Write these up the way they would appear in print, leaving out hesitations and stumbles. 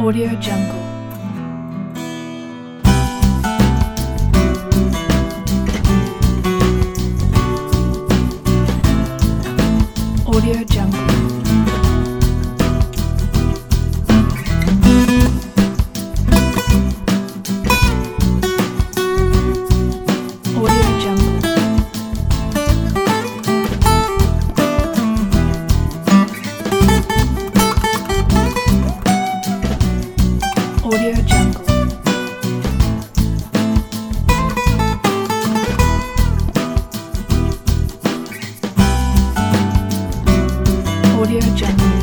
Audio Jungle. Audio Jungle. Audio Jungle. Audio Jungle. Audio Jungle.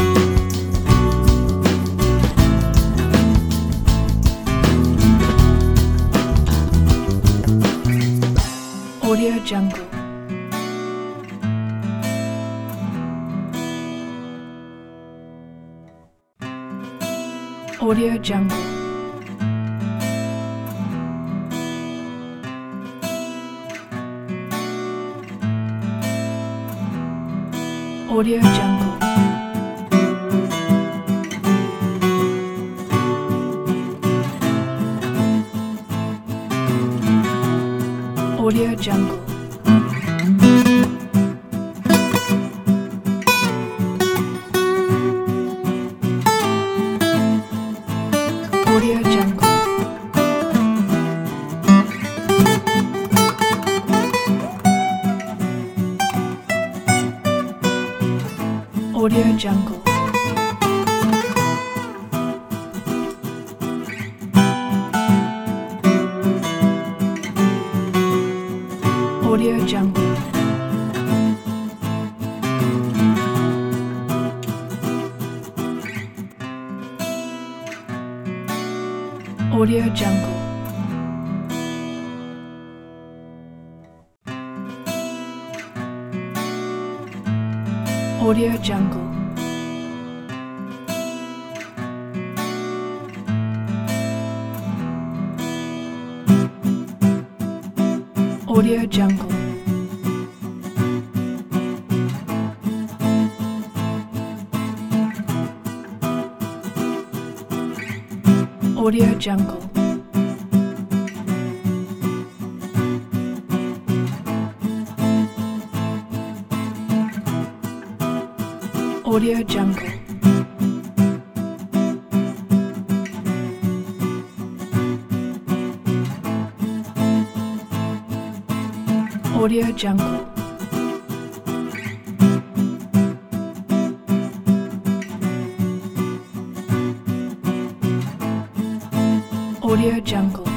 Audio Jungle. Audio Jungle. Audio Jungle. Audio Jungle. Audio Jungle. Audio Jungle. Audio Jungle. Audio Jungle. Audio Jungle. Audio Jungle. Audio Jungle. Audio Jungle. Audio Jungle. Audio Jungle.